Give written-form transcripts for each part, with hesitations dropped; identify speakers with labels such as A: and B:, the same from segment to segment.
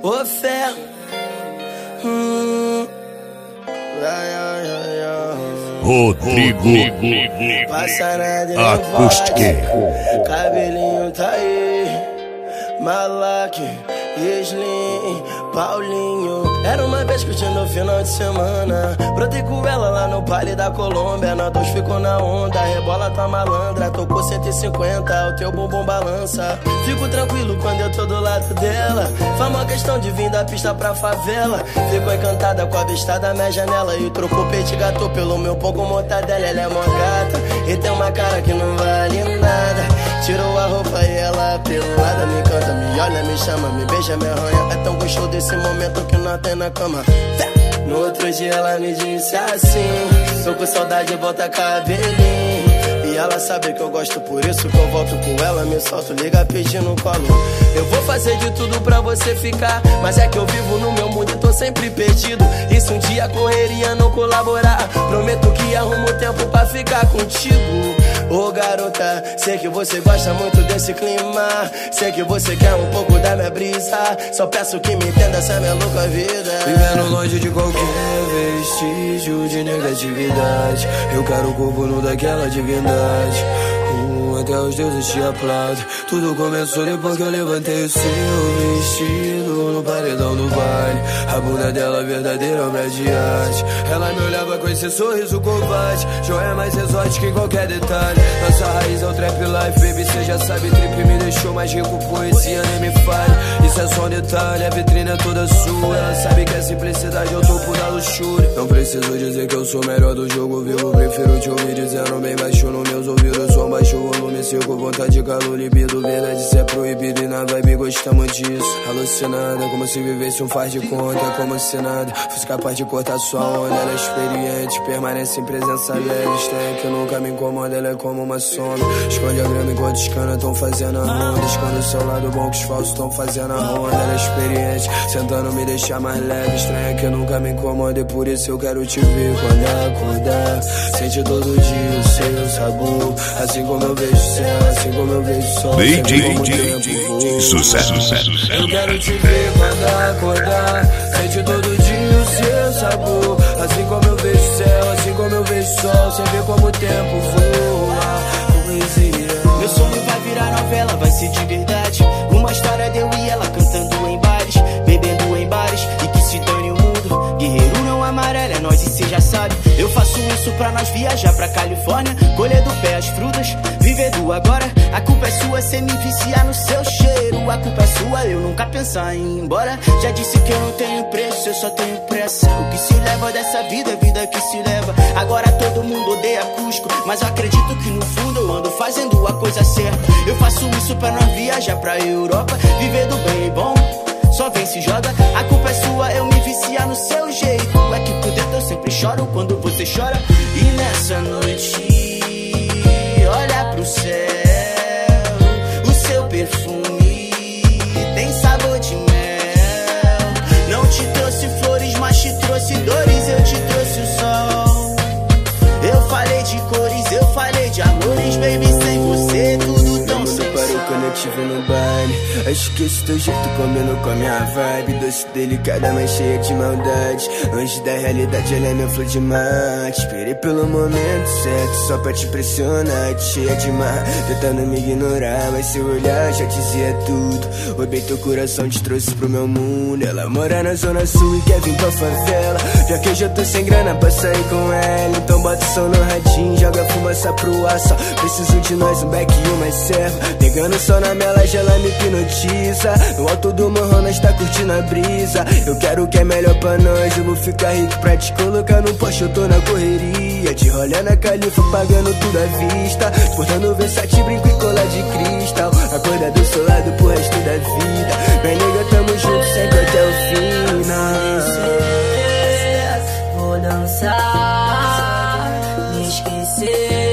A: Ô fé.
B: Rodrigo Acústica.
A: Cabelinho tá aí, Malaque, Slim, Paulinho. Era uma vez curtindo o final de semana. Brotei com ela lá no Parque da Colômbia. Nós dois ficou na onda, rebola tá malandra. Tocou 150, o teu bumbum balança. Fico tranquilo quando eu tô do lado dela. Faz uma questão de vir da pista pra favela. Ficou encantada com a vista da minha janela. E trocou petit gâteau pelo meu pão com mortadela. Ela é mó gata e tem uma cara que não vale nada. Tirou a roupa e ela pelada. Me canta, me olha, me chama, me beija, me arranha. É tão gostoso desse momento que nós tem na cama. No outro dia ela me disse assim: tô com saudade, volta cabelinho. E ela sabe que eu gosto, por isso que eu volto com ela. Me solto, liga pedindo colo. Eu vou fazer de tudo pra você ficar, mas é que eu vivo no meu mundo e tô sempre perdido. E se um dia a correria não colaborar, prometo que arrumo tempo pra ficar contigo. Ô garota, sei que você gosta muito desse clima. Sei que você quer um pouco da minha brisa. Só peço que me entenda essa minha louca vida.
C: Vivendo longe de qualquer vestígio de negatividade. Eu quero o corpo nu daquela divindade. Até os deuses te aplaudem. Tudo começou depois que eu levantei o seu vestido no paredão do baile. A bunda dela verdadeira obra de arte. Ela me olhava com esse sorriso covarde. Joia mais exótica em qualquer detalhe. Nossa raiz é o trap life, baby, cê já sabe. Trip me deixou mais rico, poesia nem me fale. Isso é só um detalhe, a vitrine é toda sua. Ela sabe que a simplicidade é o topo da luxúria. Não preciso dizer que eu sou o melhor do jogo vivo. Prefiro te ouvir dizendo bem baixo nos meus ouvidos. Som baixo o volume, com vontade, calor, libido. Verdade, isso é proibido e na vibe gostamos disso. Alucinada, como se vivesse um faz de conta. Como se nada fosse capaz de cortar sua onda. Ela é experiente, permanece em presença leve. Estranha que nunca me incomoda, ela é como uma sombra. Esconde a grama enquanto os canas tão fazendo a ronda. Esconde o seu lado bom que os falsos tão fazendo a ronda. Ela é experiente, sentando me deixar mais leve. Estranha que nunca me incomoda e por isso eu quero te ver quando acordar. Sente todo dia o seu sabor, assim como eu vejo o céu, assim como eu vejo o sol.
B: Sucesso.
C: Eu quero te ver quando acordar. Sente todo dia o seu sabor, assim como eu vejo o céu, assim como eu vejo o sol. Você vê como o tempo voa. Poesia.
A: Meu sonho vai virar novela, vai ser de verdade. Uma história de eu e ela cantando em bares, bebendo em bares, e que se dane o mundo. Guerreiro não amarelo, é nós e cê já sabe. Eu faço isso pra nós viajar pra Califórnia, colher do pé as frutas, viver do agora. A culpa é sua, cê me viciar no seu cheiro. A culpa é sua, eu nunca pensar em ir embora. Já disse que eu não tenho preço, eu só tenho pressa. O que se leva dessa vida é vida que se leva. Agora todo mundo odeia Cusco, mas eu acredito que no fundo eu ando fazendo a coisa certa. Eu faço isso pra nós viajar pra Europa, viver do bem e bom. Só vem se joga, a culpa é sua, eu me viciar no seu jeito. É que por dentro eu sempre choro quando você chora. E nessa noite, olha pro céu, o seu perfume tem sabor de mel. Não te trouxe flores, mas te trouxe dores, eu te trouxe o sol. Eu falei de cores, eu falei de amores, baby, sem você tudo tão sem
C: sal. Quando eu te vi no baile, acho que esse teu jeito combina com a minha vibe. Doce, delicada, mas cheia de maldade. Longe da realidade, ela é minha flor de mate. Esperei pelo momento certo, só pra te impressionar. Cheia de mar, tentando me ignorar, mas seu olhar já dizia tudo. Roubei teu coração, te trouxe pro meu mundo. Ela mora na zona sul e quer vir pra favela. Já que eu já tô sem grana pra sair com ela, então bota o som no radinho, joga fumaça pro ar. Só preciso de nós, um back e uma serva. Pegando só na minha laje, ela me hipnotiza. No alto do morro, nós tá curtindo a brisa. Eu quero o que é melhor pra nós, eu vou ficar rico pra te colocar no Porsche, eu tô na correria. De rolê na Califa, pagando tudo à vista. Portando Versace, brinco e colar de cristal. Acordar do seu lado pro resto da vida. Minha nega, tamo junto sempre até o final.
D: Vou dançar, me esquecer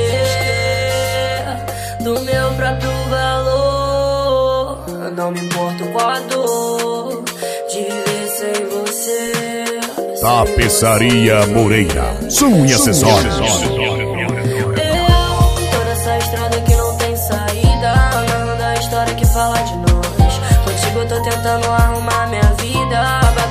D: do meu próprio valor. Não me importo com a dor de viver sem você.
B: Tapeçaria Moreira, som e acessórios.
D: Tô nessa estrada que não tem saída, narrando a história que fala de nós. Contigo eu tô tentando arrumar minha vida.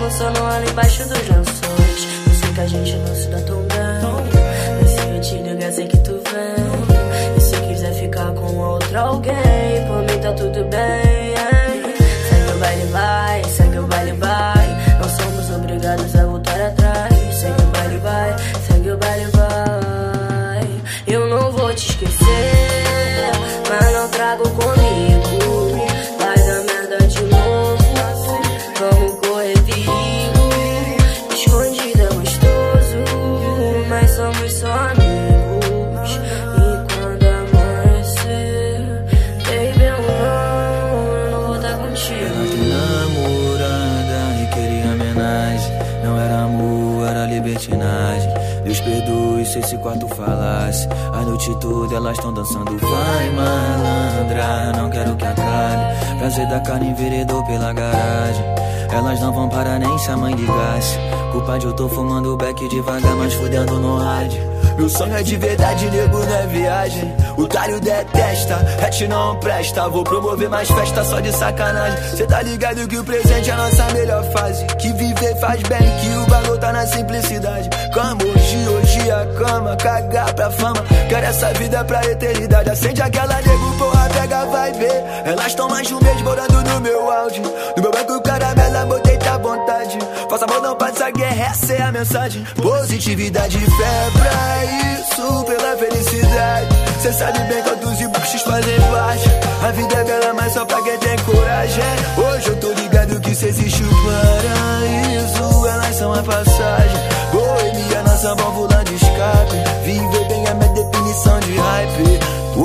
D: almoçando lá embaixo dos lençóis. Eu sei que a gente não se dá tão bem, mas se eu te ligar sei que tu vem. E se quiser ficar com outro alguém, por mim tá tudo bem. Segue o baile vai, segue o baile vai. Não somos obrigados a voltar atrás. Segue o baile vai, segue o baile vai. Eu não vou te esquecer, mas não trago comigo. Vai dar merda de novo, vamos correr perigo. Escondido é gostoso, mas somos só amigos. E quando amanhecer, baby, eu não vou estar contigo.
C: Ela tem namorada e queria homenagem. Não era amor, era libertinagem. Deus perdoe se esse quarto falasse. A noite toda elas tão dançando. Vai malandra, não quero que acabe. Prazer da carne enveredou pela garagem. Elas não vão parar nem se a mãe ligasse. Culpa de eu tô fumando back devagar, mas fudendo no rádio. Meu sonho é de verdade, nego, não é viagem. O Otário detesta, hatch não presta. Vou promover mais festa só de sacanagem. Cê tá ligado que o presente é a nossa melhor fase. Que viver faz bem, que o valor tá na simplicidade. Cama hoje a cama, cagar pra fama. Quero essa vida pra eternidade. Acende aquela, nego, porra, pega, vai ver. Elas tão mais de um mês morando no meu áudio. No meu banco caramelo, amor, deita à vontade. Faça amor, não passa guerra, essa é a mensagem. Positividade, fé pra isso, pela felicidade. Cê sabe bem quantos embuches fazem parte. A vida é bela, mas só pra quem tem coragem. Hoje eu tô ligado que se existe o paraíso, elas são a passagem. Boemia, nossa válvula de escape. Viver bem é minha definição de hype.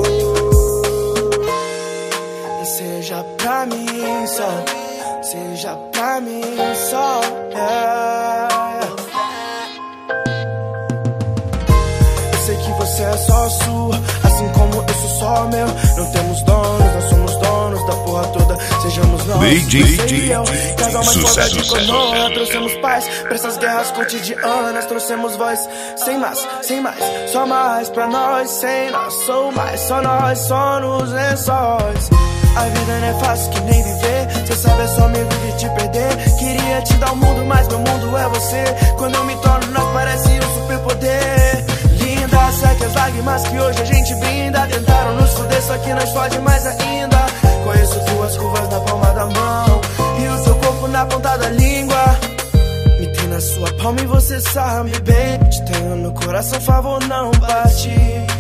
A: Seja pra mim só, seja pra mim só, yeah. Eu sei que você é só sua, assim como eu sou só meu. Não temos donos, nós somos donos da porra toda. Sejamos nós, você e eu. Casal mais foda de coroa. Trouxemos paz pra essas guerras cotidianas. Trouxemos voz, sem mais, só mais pra nós. Sem nós, sou mais, só nós, só nos lençóis. A vida não é fácil que nem viver. Cê sabe, é só medo de te perder. Queria te dar o mundo, mas meu mundo é você. Quando eu me torno, nós parece um superpoder. Linda, segue as lágrimas que hoje a gente brinda. Tentaram nos fuder, só que nós fode mais ainda. Conheço tuas curvas na palma da mão e o seu corpo na ponta da língua. Me tem na sua palma e você sabe bem. Te tenho no coração, favor não bate.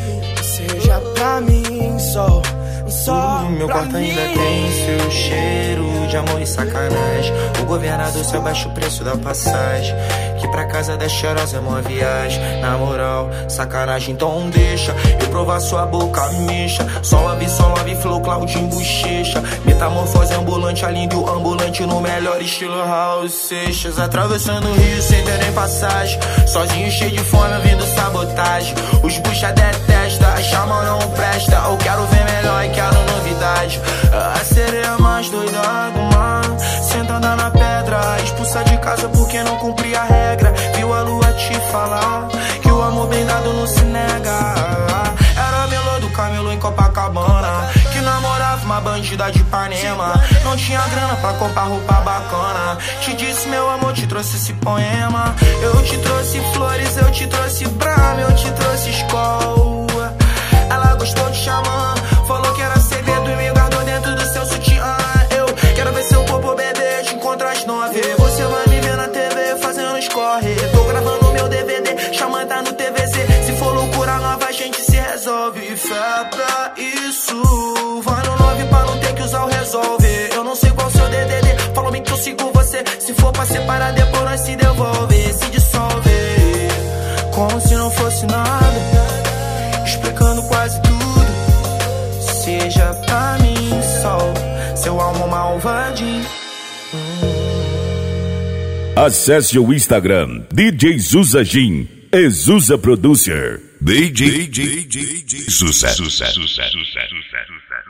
A: Seja pra mim só.
E: Meu quarto ainda tem seu cheiro de amor e sacanagem. O governador se abaixa o preço da passagem, que pra casa da cheirosa é uma viagem. Na moral, sacanagem, então deixa eu provar sua boca, mexa. Só love, flow, Claudinho, bochecha. Metamorfose ambulante, além do ambulante no melhor estilo Raul Seixas. Atravessando o rio sem ter nem passagem, sozinho cheio de fome, vindo sabotagem. Os bucha detesta, a chama não presta. Eu quero ver melhor e quero novidade. A sereia mais doida do mar, sentada na pedra, expulsa de casa porque não cumpria a regra. Viu a lua te falar que o amor bem dado não se nega. Era a melô do Camelo em Copacabana, que namorava uma bandida de Ipanema. Não tinha grana pra comprar roupa bacana. Te disse, meu amor, te trouxe esse poema. Eu te trouxe flores, eu te trouxe Brahma, eu te trouxe Skol. Ela gostou de xamã, falou que era segredo e me guardou dentro do seu sutiã. Eu quero ver seu corpo, bebê, te encontro às 9. Você vai me ver na TV fazendo escorre. Tô gravando meu DVD, xamã tá no TVZ. Se for loucura nova, a gente se resolve. Fé pra isso, vai no 9 pra não ter que usar o resolve. Eu não sei qual seu DDD, falou bem que eu sigo você. Se for pra separar, depois nós se devolve. Se dissolve, como se não fosse nada, explicando quase tudo. Seja pra mim só, seu alma malvadinho.
B: Acesse o Instagram DJ Zuza Jim e Zuza Producer. DJ Sucesso.